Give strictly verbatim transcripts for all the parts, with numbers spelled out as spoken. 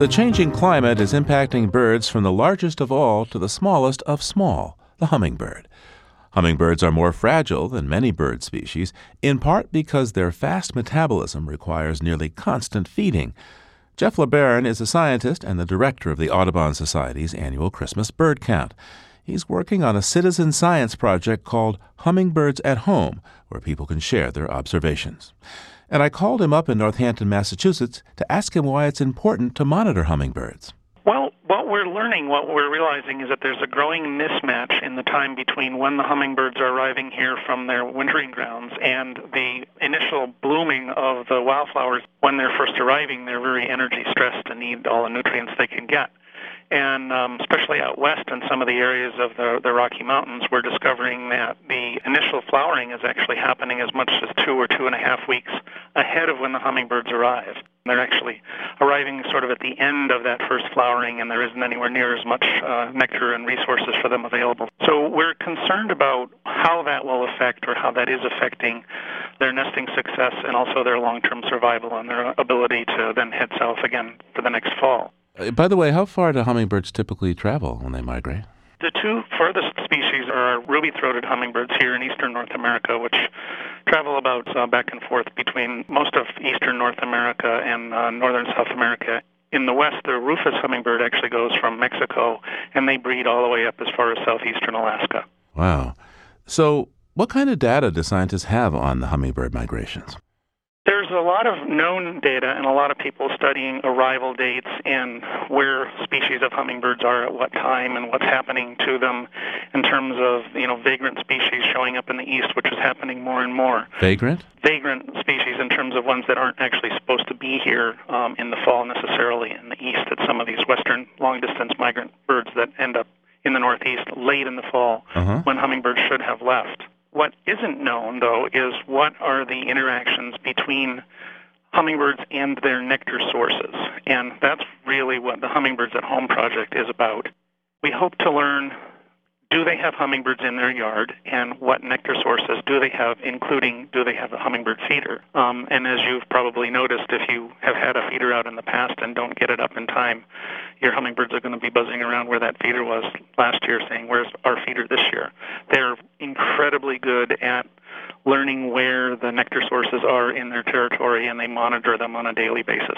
The changing climate is impacting birds from the largest of all to the smallest of small, the hummingbird. Hummingbirds are more fragile than many bird species, in part because their fast metabolism requires nearly constant feeding. Jeff LeBaron is a scientist and the director of the Audubon Society's annual Christmas bird count. He's working on a citizen science project called Hummingbirds at Home, where people can share their observations. And I called him up in Northampton, Massachusetts, to ask him why it's important to monitor hummingbirds. Well, what we're learning, what we're realizing is that there's a growing mismatch in the time between when the hummingbirds are arriving here from their wintering grounds and the initial blooming of the wildflowers. When they're first arriving, they're very energy stressed and need all the nutrients they can get. And um, especially out west in some of the areas of the, the Rocky Mountains, we're discovering that the initial flowering is actually happening as much as two or two and a half weeks ahead of when the hummingbirds arrive. They're actually arriving sort of at the end of that first flowering, and there isn't anywhere near as much uh, nectar and resources for them available. So we're concerned about how that will affect or how that is affecting their nesting success and also their long-term survival and their ability to then head south again for the next fall. By the way, how far do hummingbirds typically travel when they migrate? The two furthest species are ruby-throated hummingbirds here in eastern North America, which travel about uh, back and forth between most of eastern North America and uh, northern South America. In the west, the rufous hummingbird actually goes from Mexico, and they breed all the way up as far as southeastern Alaska. Wow. So what kind of data do scientists have on the hummingbird migrations? There's a lot of known data and a lot of people studying arrival dates and where species of hummingbirds are at what time and what's happening to them in terms of, you know, vagrant species showing up in the east, which is happening more and more. Vagrant? Vagrant species in terms of ones that aren't actually supposed to be here um, in the fall necessarily in the east. It's some of these western long-distance migrant birds that end up in the northeast late in the fall uh-huh. when hummingbirds should have left. What isn't known, though, is what are the interactions between hummingbirds and their nectar sources. And that's really what the Hummingbirds at Home project is about. We hope to learn, do they have hummingbirds in their yard, and what nectar sources do they have, including do they have a hummingbird feeder. Um, and as you've probably noticed, if you have had a feeder out in the past and don't get it up in time, your hummingbirds are going to be buzzing around where that feeder was last year saying, where's our feeder this year? They're incredibly good at learning where the nectar sources are in their territory, and they monitor them on a daily basis.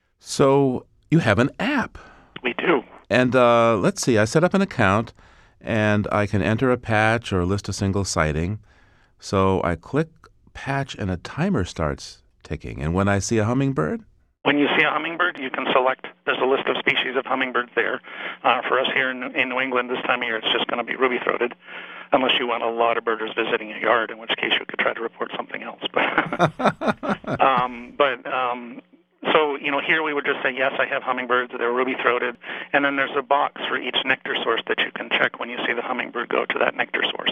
So you have an app. We do. And uh, let's see, I set up an account, and I can enter a patch or list a single sighting. So I click patch, and a timer starts ticking. And when I see a hummingbird? When you see a hummingbird, you can select. There's a list of species of hummingbirds there. Uh, for us here in, in New England this time of year, it's just going to be ruby-throated, unless you want a lot of birders visiting your yard, in which case you could try to report something else. But, um, but um, so, you know, here we would just say, yes, I have hummingbirds. They're ruby-throated. And then there's a box for each nectar source that you can check when you see the hummingbird go to that nectar source.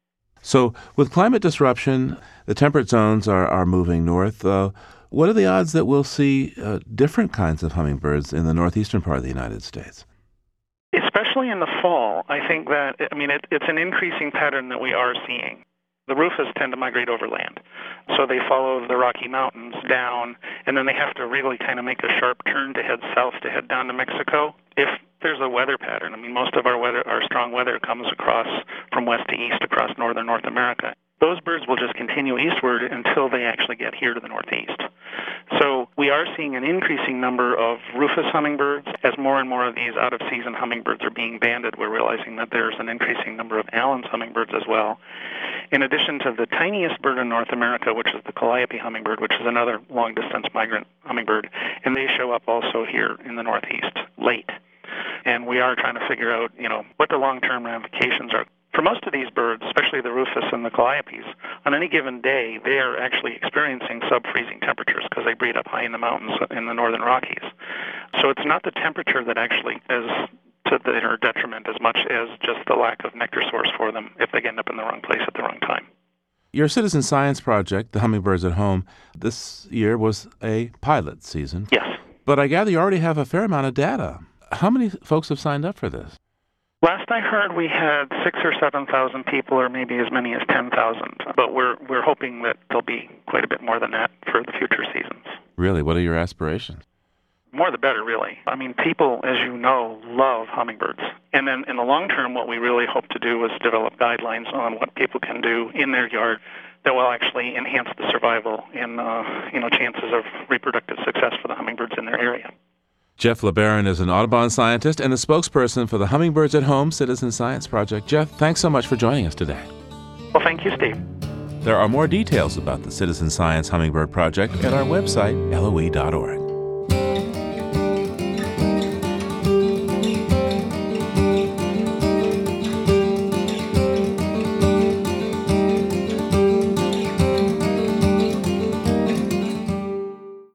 So with climate disruption, the temperate zones are, are moving north. Uh, what are the odds that we'll see uh, different kinds of hummingbirds in the northeastern part of the United States? Especially in the fall, I think that, I mean, it, it's an increasing pattern that we are seeing. The rufous tend to migrate overland, so they follow the Rocky Mountains down, and then they have to really kind of make a sharp turn to head south to head down to Mexico. If there's a weather pattern, I mean, most of our weather, our strong weather comes across from west to east across northern North America. Those birds will just continue eastward until they actually get here to the northeast. So we are seeing an increasing number of rufous hummingbirds. As more and more of these out-of-season hummingbirds are being banded, we're realizing that there's an increasing number of Allen's hummingbirds as well. In addition to the tiniest bird in North America, which is the calliope hummingbird, which is another long-distance migrant hummingbird, and they show up also here in the northeast late. And we are trying to figure out, you know, what the long-term ramifications are. For most of these birds, especially the rufous and the calliopes, on any given day, they are actually experiencing sub-freezing temperatures because they breed up high in the mountains in the northern Rockies. So it's not the temperature that actually is to their detriment as much as just the lack of nectar source for them if they end up in the wrong place at the wrong time. Your citizen science project, the Hummingbirds at Home, this year was a pilot season. Yes. But I gather you already have a fair amount of data. How many folks have signed up for this? Last I heard, we had six or seven thousand people, or maybe as many as ten thousand. But we're we're hoping that there'll be quite a bit more than that for the future seasons. Really, what are your aspirations? more the better, really. I mean, people, as you know, love hummingbirds. And then in the long term, what we really hope to do is develop guidelines on what people can do in their yard that will actually enhance the survival and uh, you know chances of reproductive success for the hummingbirds in their area. Jeff LeBaron is an Audubon scientist and a spokesperson for the Hummingbirds at Home Citizen Science Project. Jeff, thanks so much for joining us today. Well, thank you, Steve. There are more details about the Citizen Science Hummingbird Project at our website, L O E dot org.